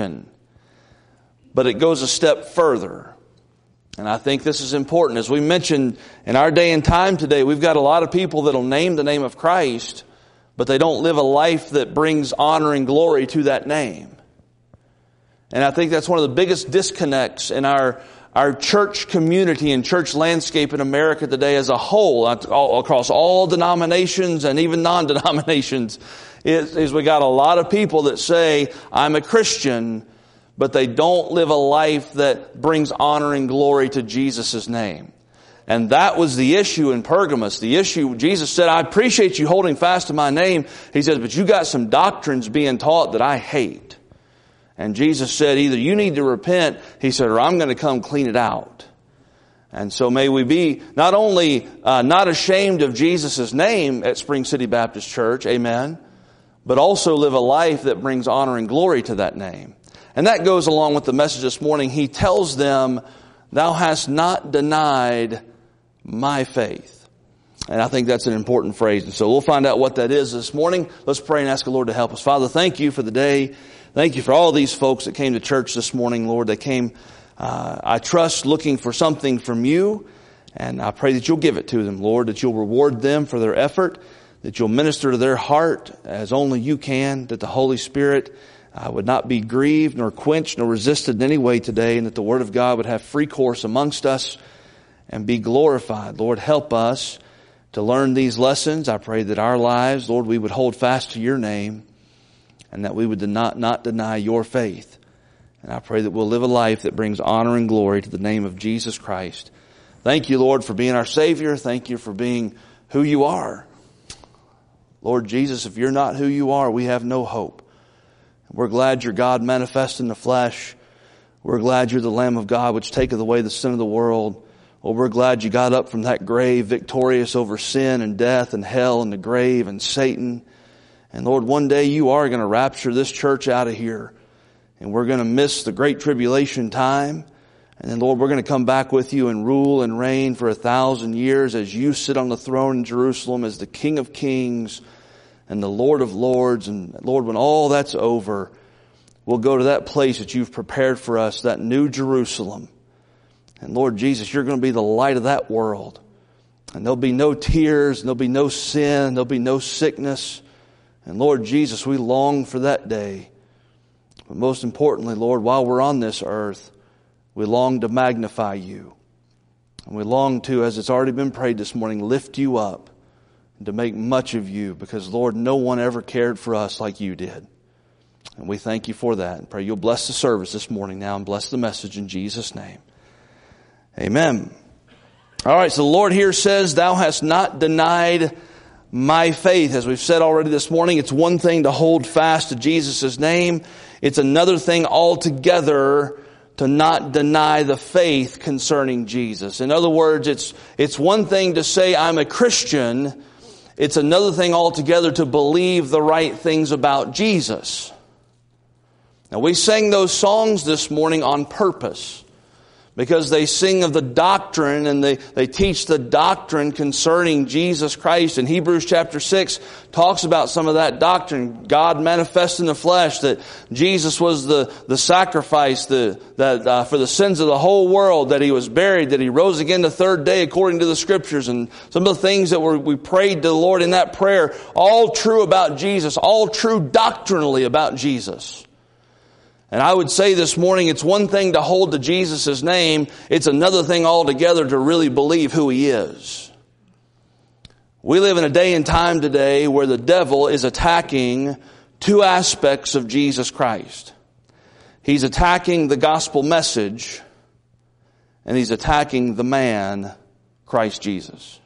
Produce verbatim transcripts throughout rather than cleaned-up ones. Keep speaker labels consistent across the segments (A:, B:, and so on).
A: Christian. But it goes a step further. And I think this is important. As we mentioned, in our day and time today, we've got a lot of people that'll name the name of Christ, but they don't live a life that brings honor and glory to that name. And I think that's one of the biggest disconnects in our, our church community and church landscape in America today as a whole, all, across all denominations and even non-denominations, is, is we got a lot of people that say, I'm a Christian, but they don't live a life that brings honor and glory to Jesus' name. And that was the issue in Pergamos. The issue, Jesus said, I appreciate you holding fast to my name. He says, but you got some doctrines being taught that I hate. And Jesus said, either you need to repent, he said, or I'm going to come clean it out. And so may we be not only uh, not ashamed of Jesus' name at Spring City Baptist Church, amen, but also live a life that brings honor and glory to that name. And that goes along with the message this morning. He tells them, thou hast not denied my faith. And I think that's an important phrase. And so we'll find out what that is this morning. Let's pray and ask the Lord to help us. Father, thank you for the day. Thank you for all these folks that came to church this morning, Lord. They came, uh, I trust, looking for something from you. And I pray that you'll give it to them, Lord, that you'll reward them for their effort, that you'll minister to their heart as only you can, that the Holy Spirit I would not be grieved nor quenched nor resisted in any way today, and that the Word of God would have free course amongst us and be glorified. Lord, help us to learn these lessons. I pray that our lives, Lord, we would hold fast to your name and that we would not, not deny your faith. And I pray that we'll live a life that brings honor and glory to the name of Jesus Christ. Thank you, Lord, for being our Savior. Thank you for being who you are. Lord Jesus, if you're not who you are, we have no hope. We're glad you're God manifest in the flesh. We're glad you're the Lamb of God which taketh away the sin of the world. Well, we're glad you got up from that grave victorious over sin and death and hell and the grave and Satan. And Lord, one day you are going to rapture this church out of here. And we're going to miss the great tribulation time. And then Lord, we're going to come back with you and rule and reign for a thousand years as you sit on the throne in Jerusalem as the King of Kings and the Lord of Lords. And Lord, when all that's over, we'll go to that place that you've prepared for us, that new Jerusalem. And Lord Jesus, you're going to be the light of that world. And there'll be no tears, and there'll be no sin, there'll be no sickness. And Lord Jesus, we long for that day. But most importantly, Lord, while we're on this earth, we long to magnify you. And we long to, as it's already been prayed this morning, lift you up and to make much of you. Because, Lord, no one ever cared for us like you did. And we thank you for that. And pray you'll bless the service this morning now and bless the message in Jesus' name. Amen. All right, so the Lord here says, thou hast not denied my faith. As we've said already this morning, it's one thing to hold fast to Jesus' name. It's another thing altogether to not deny the faith concerning Jesus. In other words, it's it's one thing to say I'm a Christian. It's another thing altogether to believe the right things about Jesus. Now, we sang those songs this morning on purpose, because they sing of the doctrine and they, they teach the doctrine concerning Jesus Christ. And Hebrews chapter six talks about some of that doctrine. God manifest in the flesh, that Jesus was the, the sacrifice the, that uh, for the sins of the whole world, that he was buried, that he rose again the third day according to the scriptures. And some of the things that were, we prayed to the Lord in that prayer, all true about Jesus, all true doctrinally about Jesus. And I would say this morning, it's one thing to hold to Jesus' name. It's another thing altogether to really believe who he is. We live in a day and time today where the devil is attacking two aspects of Jesus Christ. He's attacking the gospel message, and he's attacking the man, Christ Jesus.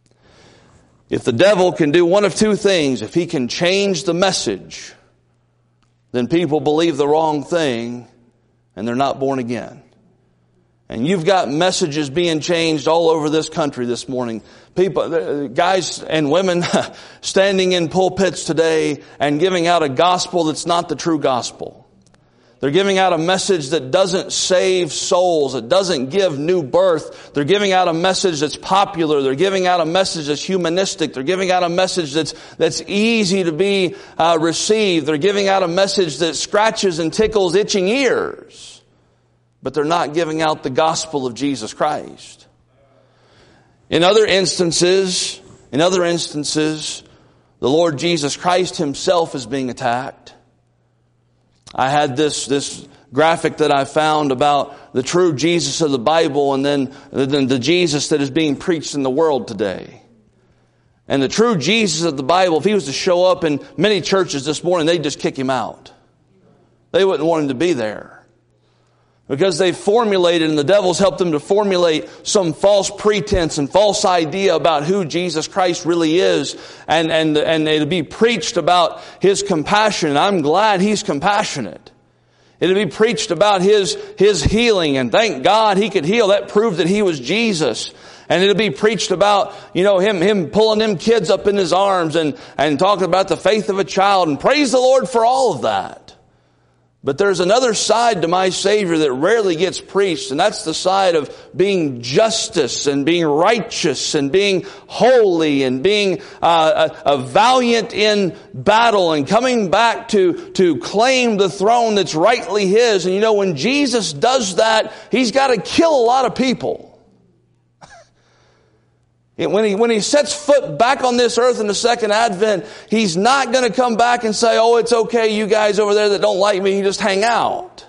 A: If the devil can do one of two things, if he can change the message, then people believe the wrong thing and they're not born again. And you've got messages being changed all over this country this morning. People, guys and women standing in pulpits today and giving out a gospel that's not the true gospel. They're giving out a message that doesn't save souls. It doesn't give new birth. They're giving out a message that's popular. They're giving out a message that's humanistic. They're giving out a message that's that's easy to be uh, received. They're giving out a message that scratches and tickles itching ears. But they're not giving out the gospel of Jesus Christ. In other instances, in other instances, the Lord Jesus Christ himself is being attacked. I had this, this graphic that I found about the true Jesus of the Bible and then, then the Jesus that is being preached in the world today. And the true Jesus of the Bible, if he was to show up in many churches this morning, they'd just kick him out. They wouldn't want him to be there. Because they've formulated, and the devil's helped them to formulate some false pretense and false idea about who Jesus Christ really is. And, and, and it'll be preached about his compassion. And I'm glad he's compassionate. It'll be preached about his, his healing. And thank God he could heal. That proved that he was Jesus. And it'll be preached about, you know, him, him pulling them kids up in his arms and, and talking about the faith of a child. And praise the Lord for all of that. But there's another side to my Savior that rarely gets preached, and that's the side of being justice and being righteous and being holy and being uh, a, a valiant in battle and coming back to, to claim the throne that's rightly his. And you know, when Jesus does that, he's got to kill a lot of people. When he, when he sets foot back on this earth in the second advent, he's not going to come back and say, oh, it's okay, you guys over there that don't like me, you just hang out.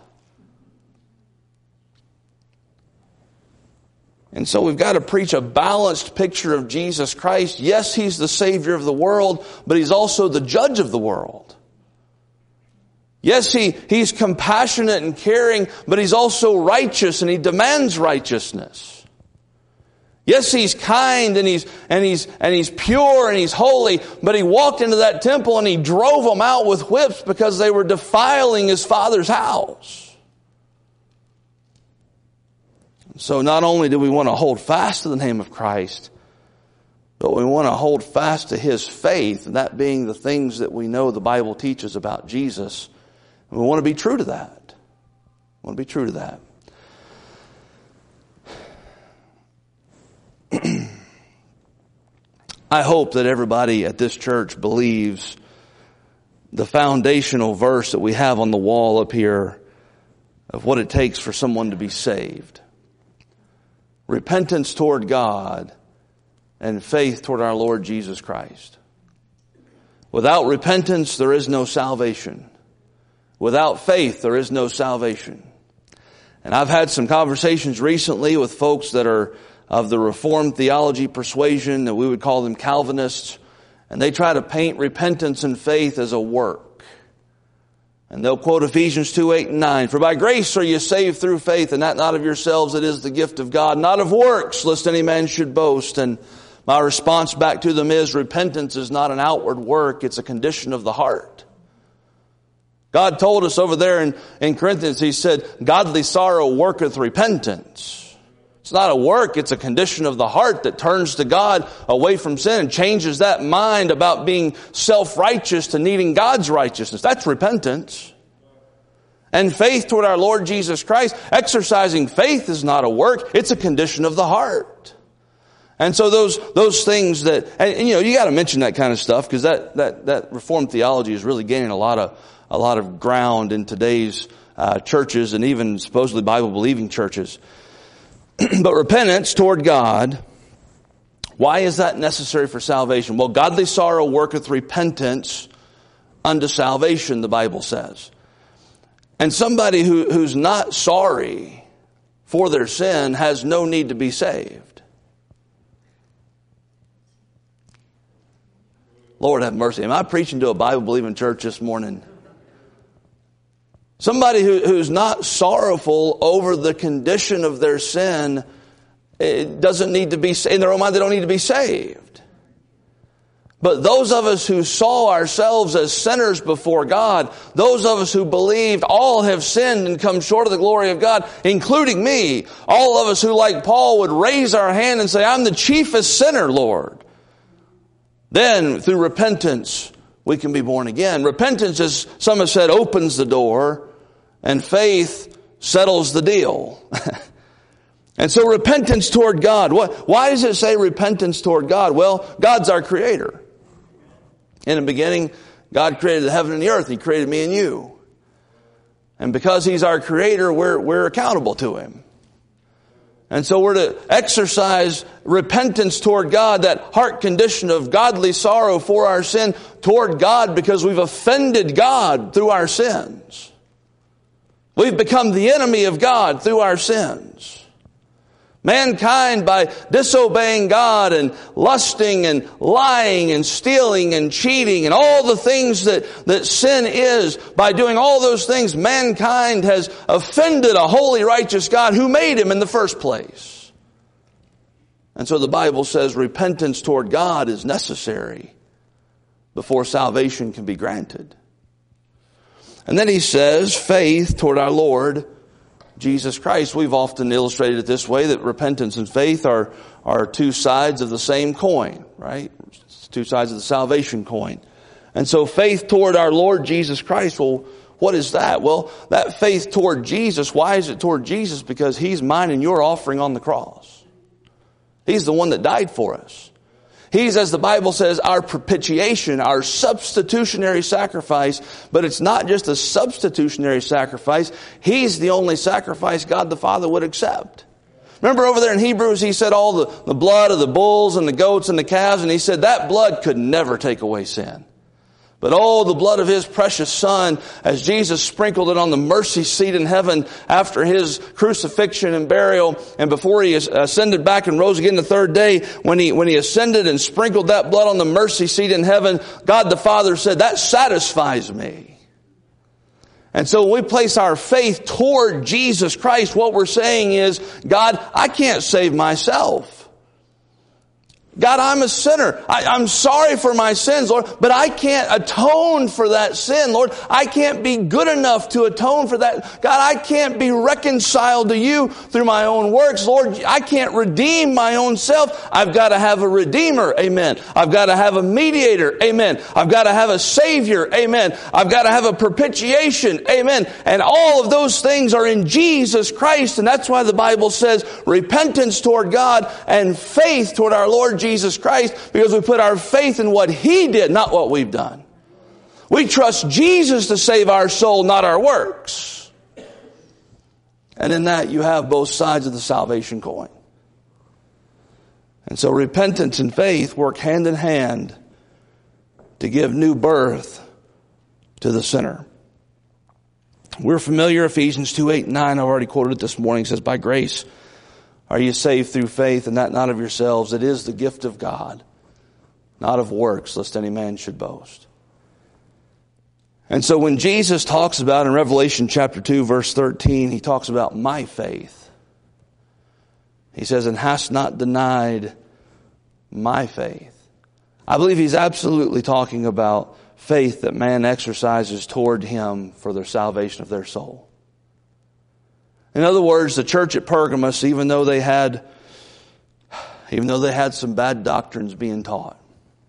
A: And so we've got to preach a balanced picture of Jesus Christ. Yes, he's the Savior of the world, but he's also the judge of the world. Yes, he, he's compassionate and caring, but he's also righteous and he demands righteousness. Yes, he's kind and he's, and he's, and he's pure and he's holy, but he walked into that temple and he drove them out with whips because they were defiling his Father's house. So not only do we want to hold fast to the name of Christ, but we want to hold fast to his faith, and that being the things that we know the Bible teaches about Jesus. And we want to be true to that. We want to be true to that. I hope that everybody at this church believes the foundational verse that we have on the wall up here of what it takes for someone to be saved. Repentance toward God and faith toward our Lord Jesus Christ. Without repentance, there is no salvation. Without faith, there is no salvation. And I've had some conversations recently with folks that are of the Reformed theology persuasion, that we would call them Calvinists, and they try to paint repentance and faith as a work. And they'll quote Ephesians two, eight, and nine. For by grace are you saved through faith, and that not of yourselves, it is the gift of God, not of works, lest any man should boast. And my response back to them is, repentance is not an outward work, it's a condition of the heart. God told us over there in, in Corinthians, he said, godly sorrow worketh repentance. It's not a work, it's a condition of the heart that turns to God away from sin and changes that mind about being self-righteous to needing God's righteousness. That's repentance. And faith toward our Lord Jesus Christ, exercising faith is not a work, it's a condition of the heart. And so those those things that, and, and you know, you got to mention that kind of stuff because that, that, that Reformed theology is really gaining a lot of a lot of ground in today's uh, churches and even supposedly Bible-believing churches. But repentance toward God, why is that necessary for salvation? Well, godly sorrow worketh repentance unto salvation, the Bible says. And somebody who, who's not sorry for their sin has no need to be saved. Lord have mercy. Am I preaching to a Bible-believing church this morning? Somebody who, who's not sorrowful over the condition of their sin, it doesn't need to be, in their own mind, they don't need to be saved. But those of us who saw ourselves as sinners before God, those of us who believed all have sinned and come short of the glory of God, including me, all of us who, like Paul, would raise our hand and say, I'm the chiefest sinner, Lord. Then, through repentance, we can be born again. Repentance, as some have said, opens the door. and faith settles the deal. And so repentance toward God. What, why does it say repentance toward God? Well, God's our creator. In the beginning, God created the heaven and the earth. He created me and you. And because He's our creator, we're, we're accountable to Him. And so we're to exercise repentance toward God, that heart condition of godly sorrow for our sin toward God, because we've offended God through our sins. We've become the enemy of God through our sins. Mankind, by disobeying God and lusting and lying and stealing and cheating and all the things that, that sin is, by doing all those things, mankind has offended a holy, righteous God who made him in the first place. And so the Bible says repentance toward God is necessary before salvation can be granted. And then he says faith toward our Lord Jesus Christ. We've often illustrated it this way, that repentance and faith are, are two sides of the same coin, right? It's two sides of the salvation coin. And so faith toward our Lord Jesus Christ, well, what is that? Well, that faith toward Jesus, why is it toward Jesus? Because He's mine and your offering on the cross. He's the one that died for us. He's, as the Bible says, our propitiation, our substitutionary sacrifice. But it's not just a substitutionary sacrifice. He's the only sacrifice God the Father would accept. Remember over there in Hebrews, he said all the, the blood of the bulls and the goats and the calves, and he said that blood could never take away sin. But oh, the blood of His precious Son, as Jesus sprinkled it on the mercy seat in heaven after His crucifixion and burial, and before He ascended back and rose again the third day, when He, when He ascended and sprinkled that blood on the mercy seat in heaven, God the Father said, that satisfies me. And so when we place our faith toward Jesus Christ, what we're saying is, God, I can't save myself. God, I'm a sinner. I, I'm sorry for my sins, Lord, but I can't atone for that sin, Lord. I can't be good enough to atone for that. God, I can't be reconciled to You through my own works, Lord. I can't redeem my own self. I've got to have a Redeemer, amen. I've got to have a mediator, amen. I've got to have a Savior, amen. I've got to have a propitiation, amen. And all of those things are in Jesus Christ, and that's why the Bible says repentance toward God and faith toward our Lord Jesus Jesus Christ, because we put our faith in what He did, not what we've done. We trust Jesus to save our soul, not our works. And in that you have both sides of the salvation coin. And so repentance and faith work hand in hand to give new birth to the sinner. We're familiar, Ephesians two, eight, and nine, I've already quoted it this morning, says, by grace are you saved through faith, and that not of yourselves. It is the gift of God, not of works, lest any man should boast. And so when Jesus talks about in Revelation chapter two, verse thirteen, He talks about my faith. He says, and hast not denied my faith. I believe He's absolutely talking about faith that man exercises toward Him for the salvation of their soul. In other words, the church at Pergamos, even though they had, even though they had some bad doctrines being taught,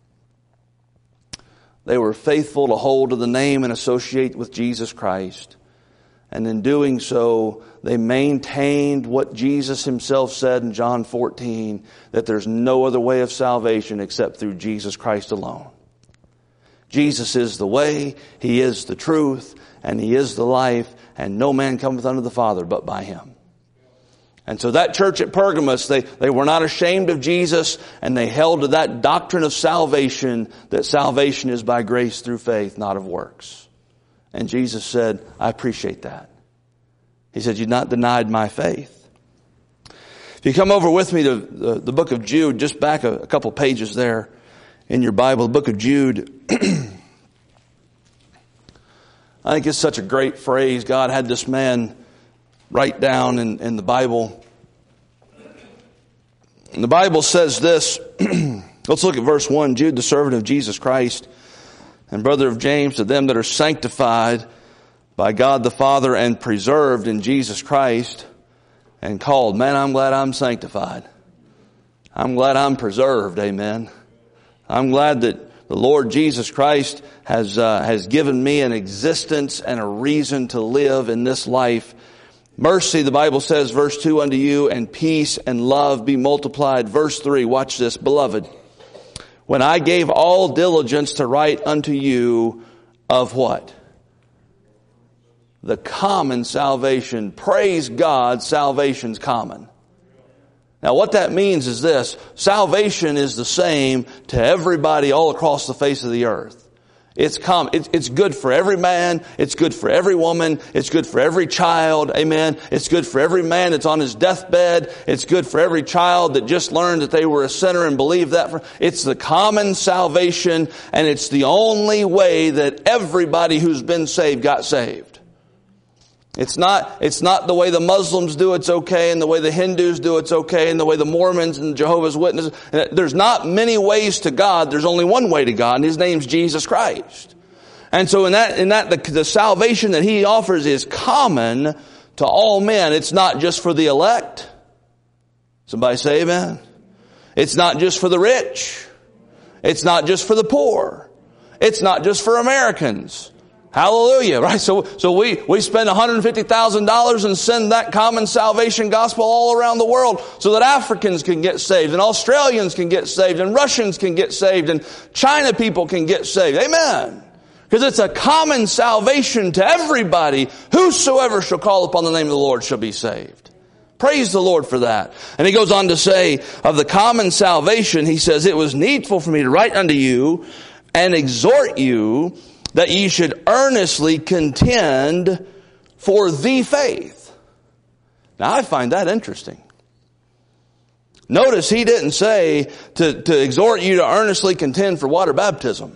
A: they were faithful to hold to the name and associate with Jesus Christ. And in doing so, they maintained what Jesus Himself said in John fourteen, that there's no other way of salvation except through Jesus Christ alone. Jesus is the way, He is the truth, and He is the life, and no man cometh unto the Father but by Him. And so that church at Pergamos, they, they were not ashamed of Jesus, and they held to that doctrine of salvation, that salvation is by grace through faith, not of works. And Jesus said, I appreciate that. He said, you've not denied my faith. If you come over with me to the, the book of Jude, just back a, a couple pages there in your Bible, the book of Jude. I think it's such a great phrase. God had this man write down in, in the Bible. And the Bible says this. Let's look at verse one. Jude, the servant of Jesus Christ and brother of James, to them that are sanctified by God the Father and preserved in Jesus Christ and called. Man, I'm glad I'm sanctified. I'm glad I'm preserved. Amen. I'm glad that The Lord Jesus Christ has uh, has given me an existence and a reason to live in this life. Mercy, the Bible says, verse two, unto you, and peace and love be multiplied. Verse three, watch this, beloved. When I gave all diligence to write unto you of what? The common salvation. Praise God, salvation's common. Now what that means is this. Salvation is the same to everybody all across the face of the earth. It's common. It's, it's good for every man. It's good for every woman. It's good for every child. Amen. It's good for every man that's on his deathbed. It's good for every child that just learned that they were a sinner and believed that. It's the common salvation, and it's the only way that everybody who's been saved got saved. It's not, it's not the way the Muslims do it's okay, and the way the Hindus do it's okay, and the way the Mormons and Jehovah's Witnesses. There's not many ways to God. There's only one way to God, and His name's Jesus Christ. And so in that, in that, the, the salvation that He offers is common to all men. It's not just for the elect. Somebody say amen. It's not just for the rich. It's not just for the poor. It's not just for Americans. Hallelujah, right? So, so we, we spend one hundred fifty thousand dollars and send that common salvation gospel all around the world so that Africans can get saved, and Australians can get saved, and Russians can get saved, and China people can get saved. Amen. Because it's a common salvation to everybody. Whosoever shall call upon the name of the Lord shall be saved. Praise the Lord for that. And he goes on to say, of the common salvation, he says, it was needful for me to write unto you and exhort you that ye should earnestly contend for the faith. Now I find that interesting. Notice he didn't say to, to exhort you to earnestly contend for water baptism.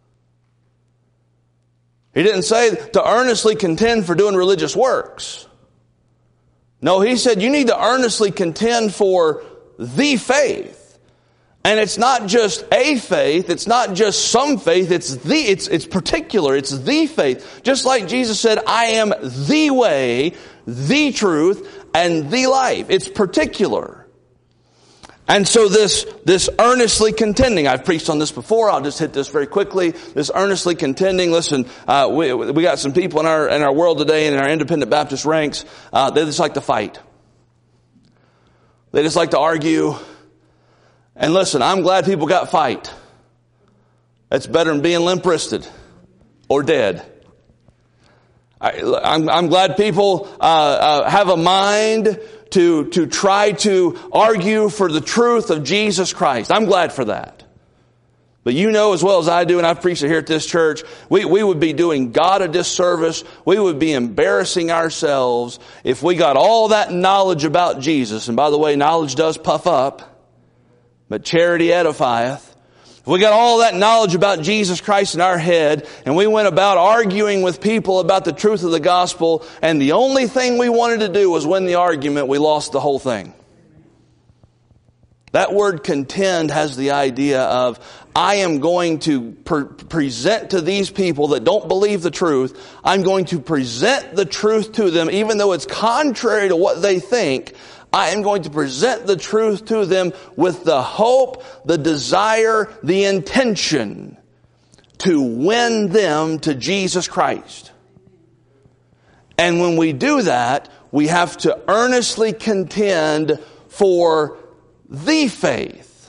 A: He didn't say to earnestly contend for doing religious works. No, he said you need to earnestly contend for the faith. And it's not just a faith, it's not just some faith, it's the, it's, it's particular, it's the faith. Just like Jesus said, I am the way, the truth, and the life. It's particular. And so this, this earnestly contending, I've preached on this before, I'll just hit this very quickly. This earnestly contending, listen, uh, we, we got some people in our, in our world today, in our independent Baptist ranks, uh, they just like to fight. They just like to argue. And listen, I'm glad people got fight. That's better than being limp-wristed or dead. I, I'm, I'm glad people uh, uh, have a mind to to try to argue for the truth of Jesus Christ. I'm glad for that. But you know as well as I do, and I've preached it here at this church, we, we would be doing God a disservice. We would be embarrassing ourselves if we got all that knowledge about Jesus. And by the way, knowledge does puff up. But charity edifieth. If we got all that knowledge about Jesus Christ in our head, and we went about arguing with people about the truth of the gospel, and the only thing we wanted to do was win the argument, we lost the whole thing. That word contend has the idea of, I am going to pre- present to these people that don't believe the truth, I'm going to present the truth to them, even though it's contrary to what they think. I am going to present the truth to them with the hope, the desire, the intention to win them to Jesus Christ. And when we do that, we have to earnestly contend for the faith.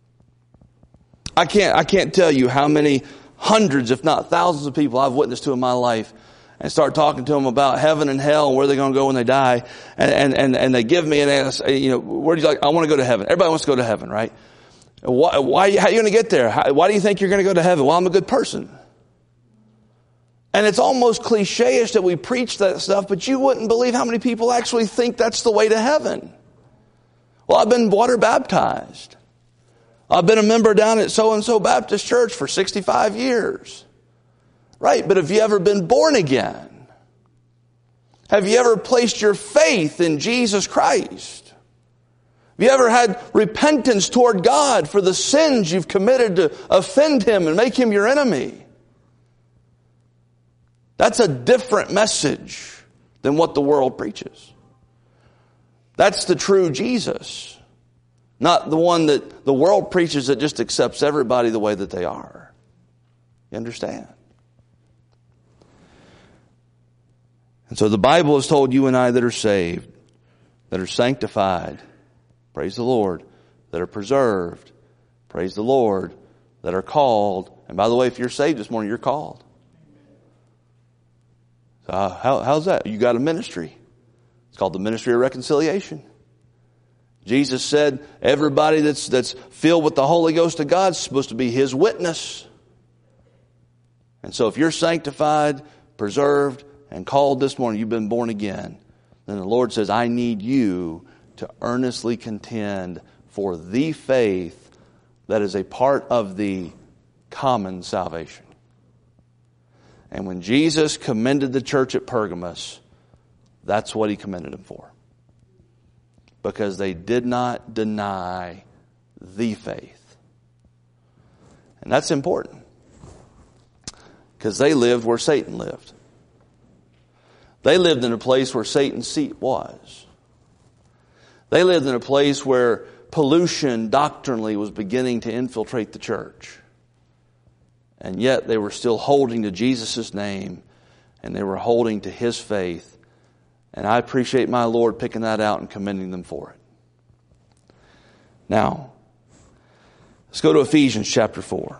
A: I can't, I can't tell you how many hundreds, if not thousands of people I've witnessed to in my life, and start talking to them about heaven and hell and where they're going to go when they die. And, and, and, and they give me an answer, you know, where do you like, I want to go to heaven. Everybody wants to go to heaven, right? Why, why how are you going to get there? How, why do you think you're going to go to heaven? Well, I'm a good person. And it's almost cliche-ish that we preach that stuff, but you wouldn't believe how many people actually think that's the way to heaven. Well, I've been water baptized. I've been a member down at so-and-so Baptist church for sixty-five years. Right, but have you ever been born again? Have you ever placed your faith in Jesus Christ? Have you ever had repentance toward God for the sins you've committed to offend Him and make Him your enemy? That's a different message than what the world preaches. That's the true Jesus, not the one that the world preaches that just accepts everybody the way that they are. You understand? And so the Bible has told you and I that are saved, that are sanctified, praise the Lord, that are preserved, praise the Lord, that are called. And by the way, if you're saved this morning, you're called. So how, how's that? You got a ministry. It's called the ministry of reconciliation. Jesus said everybody that's, that's filled with the Holy Ghost of God is supposed to be His witness. And so if you're sanctified, preserved, and called this morning, you've been born again, then the Lord says, I need you to earnestly contend for the faith that is a part of the common salvation. And when Jesus commended the church at Pergamos, that's what He commended them for. Because they did not deny the faith. And that's important. Because they lived where Satan lived. They lived in a place where Satan's seat was. They lived in a place where pollution doctrinally was beginning to infiltrate the church. And yet they were still holding to Jesus' name, and they were holding to His faith. And I appreciate my Lord picking that out and commending them for it. Now, let's go to Ephesians chapter four.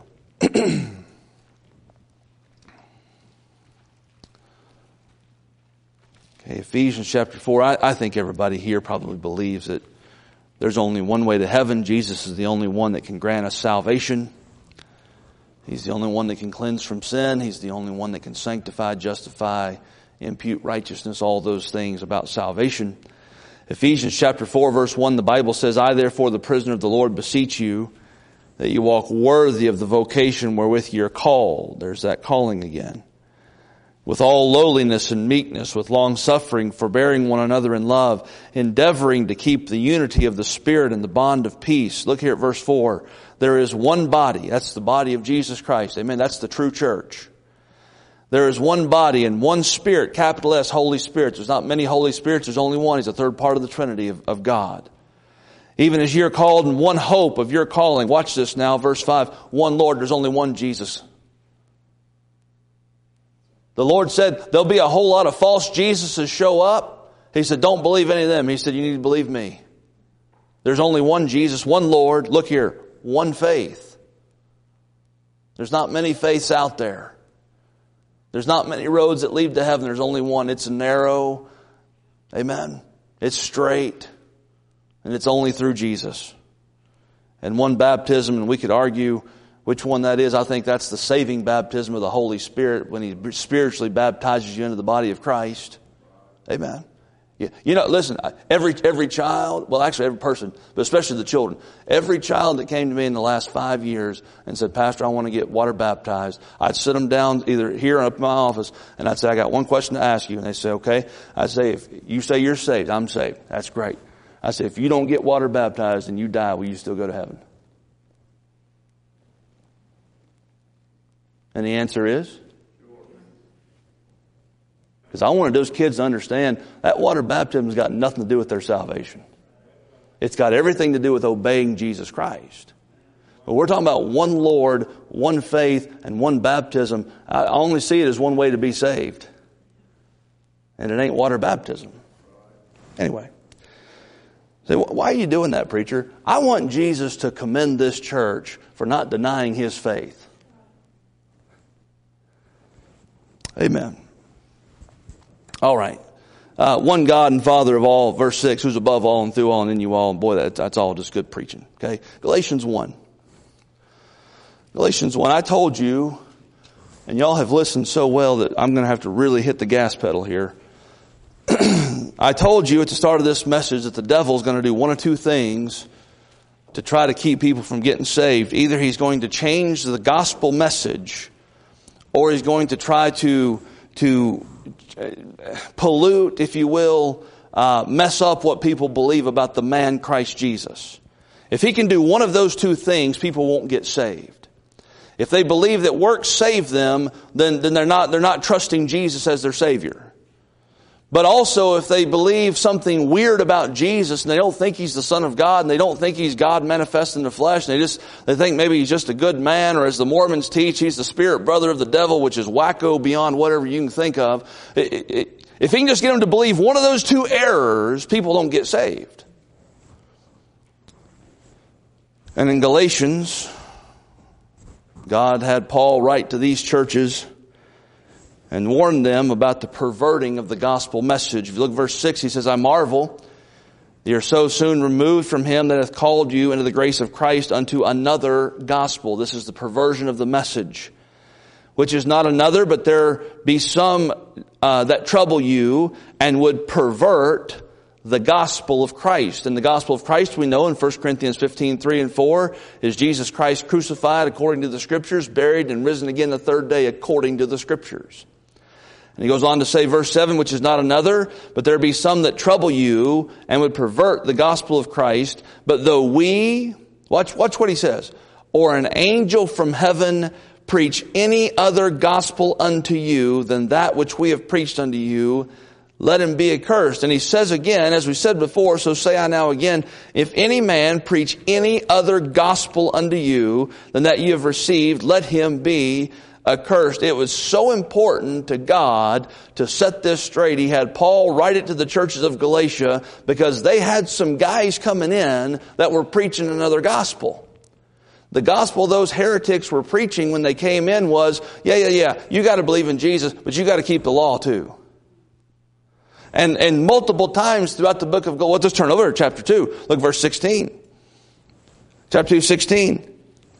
A: Okay, Ephesians chapter four. I, I think everybody here probably believes that there's only one way to heaven. Jesus is the only one that can grant us salvation. He's the only one that can cleanse from sin. He's the only one that can sanctify, justify, impute righteousness, all those things about salvation. Ephesians chapter four verse one, the Bible says, I therefore the prisoner of the Lord beseech you that you walk worthy of the vocation wherewith you are called. There's that calling again. With all lowliness and meekness, with long suffering, forbearing one another in love, endeavoring to keep the unity of the Spirit and the bond of peace. Look here at verse four. There is one body. That's the body of Jesus Christ. Amen. That's the true church. There is one body and one Spirit, capital S, Holy Spirit. There's not many Holy Spirits. There's only one. He's a third part of the Trinity of, of God. Even as you're called in one hope of your calling. Watch this now, verse five. One Lord. There's only one Jesus. The Lord said there'll be a whole lot of false Jesuses show up. He said, don't believe any of them. He said, you need to believe me. There's only one Jesus, one Lord. Look here, one faith. There's not many faiths out there. There's not many roads that lead to heaven. There's only one. It's narrow. Amen. It's straight. And it's only through Jesus. And one baptism, and we could argue which one that is. I think that's the saving baptism of the Holy Spirit when He spiritually baptizes you into the body of Christ. Amen. You know, listen, every every child, well actually every person, but especially the children, every child that came to me in the last five years and said, Pastor, I want to get water baptized, I'd sit them down either here or up in my office and I'd say, I got one question to ask you. And they say, okay. I'd say, if you say you're saved, I'm saved. That's great. I say, if you don't get water baptized and you die, will you still go to heaven? And the answer is? Because I wanted those kids to understand that water baptism has got nothing to do with their salvation. It's got everything to do with obeying Jesus Christ. But we're talking about one Lord, one faith, and one baptism. I only see it as one way to be saved. And it ain't water baptism. Anyway. Say, why are you doing that, preacher? I want Jesus to commend this church for not denying His faith. Amen. All right. Uh, one God and Father of all, verse six, who's above all and through all and in you all. And boy, that, that's all just good preaching. Okay. Galatians one. Galatians one. I told you, and y'all have listened so well that I'm going to have to really hit the gas pedal here. I told you at the start of this message that the devil's going to do one of two things to try to keep people from getting saved. Either he's going to change the gospel message, or he's going to try to to pollute, if you will, uh, mess up what people believe about the man Christ Jesus. If he can do one of those two things, people won't get saved. If they believe that works save them, then then they're not they're not trusting Jesus as their Savior. But also, if they believe something weird about Jesus and they don't think He's the Son of God and they don't think He's God manifest in the flesh, and they just they think maybe He's just a good man, or as the Mormons teach, He's the spirit brother of the devil, which is wacko beyond whatever you can think of. It, it, if He can just get them to believe one of those two errors, people don't get saved. And in Galatians, God had Paul write to these churches and warned them about the perverting of the gospel message. If you look at verse six, he says, I marvel that you are so soon removed from Him that hath called you into the grace of Christ unto another gospel. This is the perversion of the message, which is not another, but there be some uh, that trouble you and would pervert the gospel of Christ. And the gospel of Christ, we know in First Corinthians fifteen, three and four, is Jesus Christ crucified according to the Scriptures, buried and risen again the third day according to the Scriptures. And he goes on to say, verse seven, which is not another, but there be some that trouble you and would pervert the gospel of Christ. But though we, watch, watch what he says, or an angel from heaven preach any other gospel unto you than that which we have preached unto you, let him be accursed. And he says again, as we said before, so say I now again, if any man preach any other gospel unto you than that you have received, let him be accursed. It was so important to God to set this straight. He had Paul write it to the churches of Galatia because they had some guys coming in that were preaching another gospel. The gospel those heretics were preaching when they came in was, yeah, yeah, yeah, you got to believe in Jesus, but you got to keep the law too. And, and multiple times throughout the book of Galatians, let's turn over to chapter two. Look, verse sixteen. Chapter two, sixteen.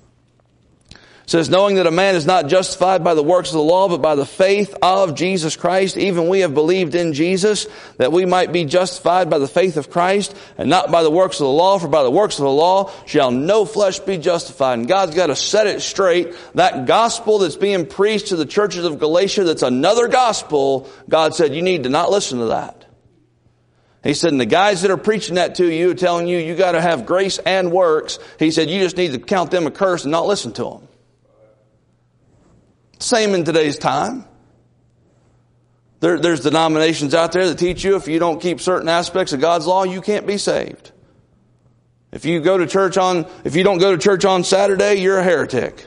A: It says, knowing that a man is not justified by the works of the law, but by the faith of Jesus Christ, even we have believed in Jesus, that we might be justified by the faith of Christ, and not by the works of the law, for by the works of the law shall no flesh be justified. And God's got to set it straight. That gospel that's being preached to the churches of Galatia, that's another gospel, God said, you need to not listen to that. He said, and the guys that are preaching that to you, telling you you got to have grace and works, he said, you just need to count them accursed and not listen to them. Same in today's time. There, there's denominations out there that teach you if you don't keep certain aspects of God's law, you can't be saved. If you go to church on, if you don't go to church on Saturday, you're a heretic.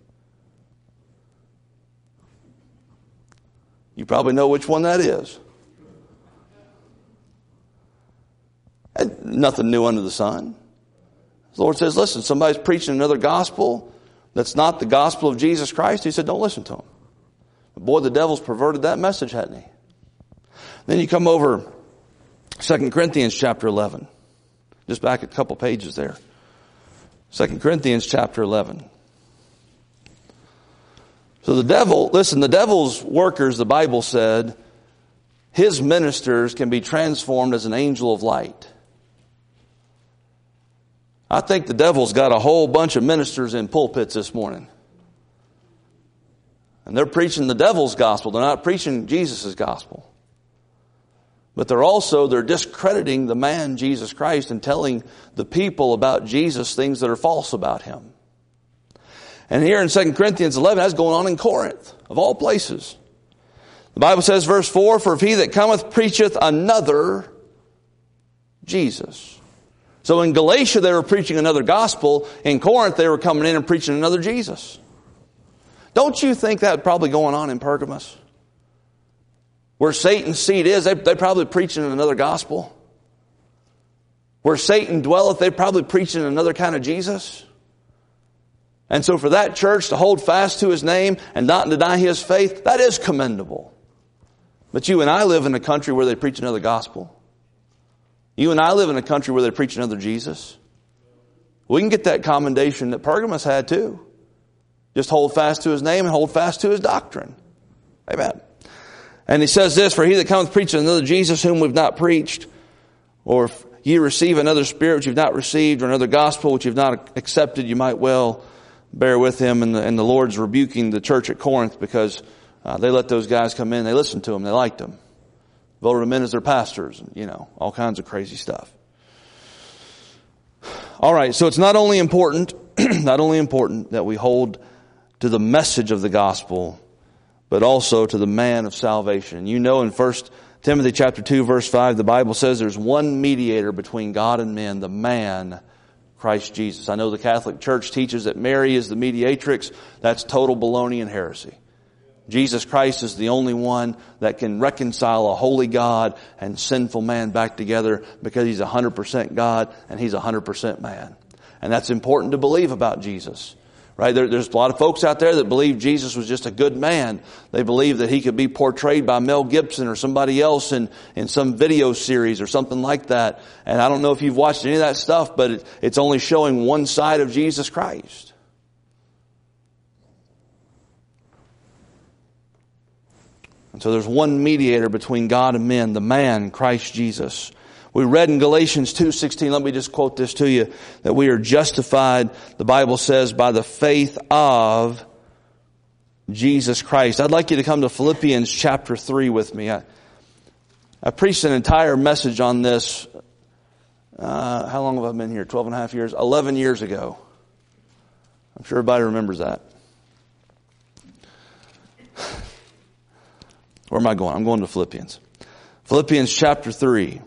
A: You probably know which one that is. And nothing new under the sun. The Lord says, listen, somebody's preaching another gospel that's not the gospel of Jesus Christ. He said, don't listen to him. But boy, the devil's perverted that message, hadn't he? Then you come over Second Corinthians chapter eleven. Just back a couple pages there. Second Corinthians chapter eleven. So the devil, listen, the devil's workers, the Bible said, his ministers can be transformed as an angel of light. I think the devil's got a whole bunch of ministers in pulpits this morning. And they're preaching the devil's gospel. They're not preaching Jesus' gospel. But they're also, they're discrediting the man Jesus Christ and telling the people about Jesus things that are false about him. And here in Second Corinthians eleven, that's going on in Corinth, of all places. The Bible says, verse four, for if he that cometh preacheth another Jesus. So in Galatia, they were preaching another gospel. In Corinth, they were coming in and preaching another Jesus. Don't you think that's probably going on in Pergamos? Where Satan's seat is, they, they're probably preaching another gospel. Where Satan dwelleth, they're probably preaching another kind of Jesus. And so for that church to hold fast to his name and not deny his faith, that is commendable. But you and I live in a country where they preach another gospel. You and I live in a country where they preach another Jesus. We can get that commendation that Pergamos had too. Just hold fast to his name and hold fast to his doctrine. Amen. And he says this, for he that cometh preaching another Jesus whom we've not preached, or if ye receive another spirit which you've not received, or another gospel which you've not accepted, you might well bear with him. And the, and the Lord's rebuking the church at Corinth because uh, they let those guys come in. They listened to them. They liked them. Voted them in as their pastors, and, you know, all kinds of crazy stuff. All right, so it's not only important, not only important that we hold to the message of the gospel, but also to the man of salvation. You know, in First Timothy chapter two, verse five, the Bible says there's one mediator between God and men, the man, Christ Jesus. I know the Catholic Church teaches that Mary is the mediatrix. That's total baloney and heresy. Jesus Christ is the only one that can reconcile a holy God and sinful man back together, because He's one hundred percent God and He's one hundred percent man. And that's important to believe about Jesus. Right? There, there's a lot of folks out there that believe Jesus was just a good man. They believe that He could be portrayed by Mel Gibson or somebody else in, in some video series or something like that. And I don't know if you've watched any of that stuff, but it, it's only showing one side of Jesus Christ. And so there's one mediator between God and men, the man, Christ Jesus. We read in Galatians two sixteen, let me just quote this to you, that we are justified, the Bible says, by the faith of Jesus Christ. I'd like you to come to Philippians chapter three with me. I, I preached an entire message on this, uh, how long have I been here? twelve and a half years? eleven years ago. I'm sure everybody remembers that. Where am I going? I'm going to Philippians. Philippians chapter three.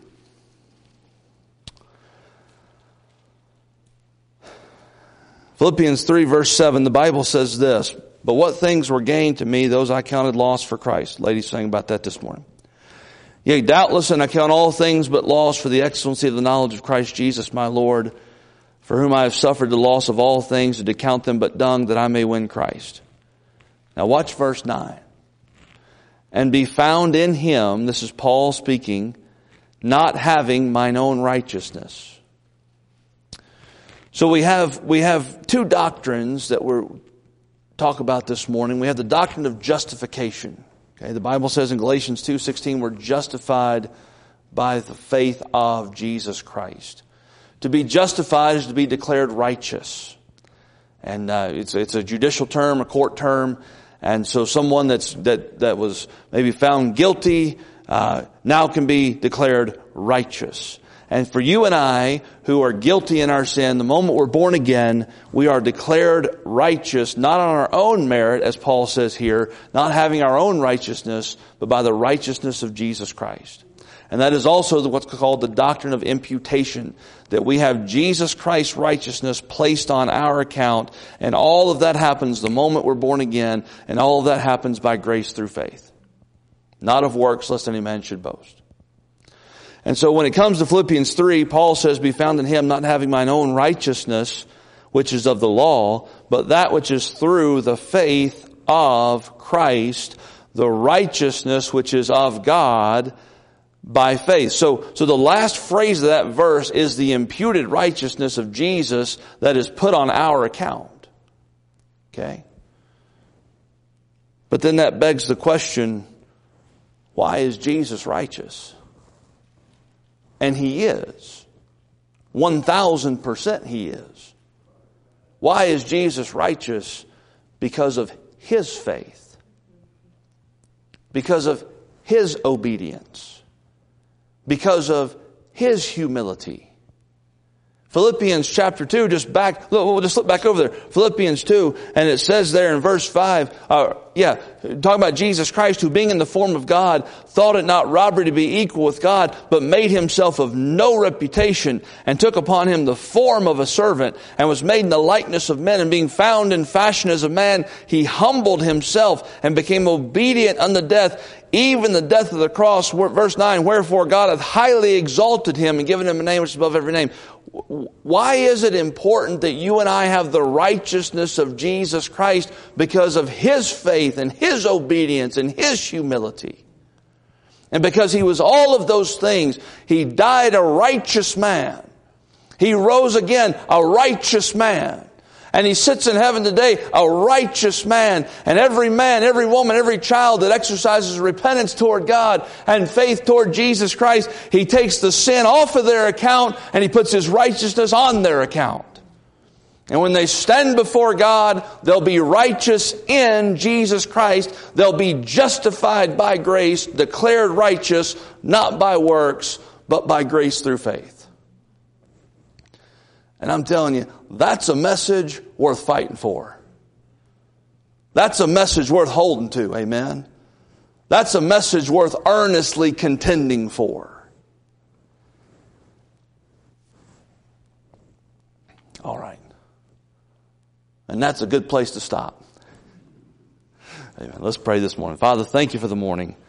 A: Philippians three verse seven, the Bible says this, but what things were gained to me, those I counted loss for Christ. Ladies sang about that this morning. Yea, doubtless, and I count all things but loss for the excellency of the knowledge of Christ Jesus my Lord, for whom I have suffered the loss of all things, and to count them but dung, that I may win Christ. Now watch verse nine. And be found in Him, this is Paul speaking, not having mine own righteousness. So we have, we have two doctrines that we'll talk about this morning. We have the doctrine of justification. Okay, the Bible says in Galatians two sixteen, we're justified by the faith of Jesus Christ. To be justified is to be declared righteous. And uh, it's, it's a judicial term, a court term. And so someone that's, that, that was maybe found guilty, uh, now can be declared righteous. And for you and I, who are guilty in our sin, the moment we're born again, we are declared righteous, not on our own merit, as Paul says here, not having our own righteousness, but by the righteousness of Jesus Christ. And that is also what's called the doctrine of imputation, that we have Jesus Christ's righteousness placed on our account, and all of that happens the moment we're born again, and all of that happens by grace through faith. Not of works, lest any man should boast. And so when it comes to Philippians three, Paul says, be found in Him, not having mine own righteousness, which is of the law, but that which is through the faith of Christ, the righteousness which is of God by faith. So, so the last phrase of that verse is the imputed righteousness of Jesus that is put on our account. Okay? But then that begs the question, why is Jesus righteous? And He is. one thousand percent He is. Why is Jesus righteous? Because of His faith. Because of His obedience. Because of His humility. Philippians chapter two, just back, look, we'll just look back over there. Philippians two, and it says there in verse five, uh, yeah, talking about Jesus Christ, who being in the form of God, thought it not robbery to be equal with God, but made Himself of no reputation, and took upon Him the form of a servant, and was made in the likeness of men, and being found in fashion as a man, He humbled Himself, and became obedient unto death, even the death of the cross. Verse nine, wherefore God hath highly exalted Him, and given Him a name which is above every name. Why is it important that you and I have the righteousness of Jesus Christ? Because of His faith and His obedience and His humility. And because He was all of those things, He died a righteous man. He rose again a righteous man. And He sits in heaven today, a righteous man. And every man, every woman, every child that exercises repentance toward God and faith toward Jesus Christ, He takes the sin off of their account and He puts His righteousness on their account. And when they stand before God, they'll be righteous in Jesus Christ. They'll be justified by grace, declared righteous, not by works, but by grace through faith. And I'm telling you, that's a message worth fighting for. That's a message worth holding to, amen? That's a message worth earnestly contending for. All right. And that's a good place to stop. Amen. Let's pray this morning. Father, thank you for the morning.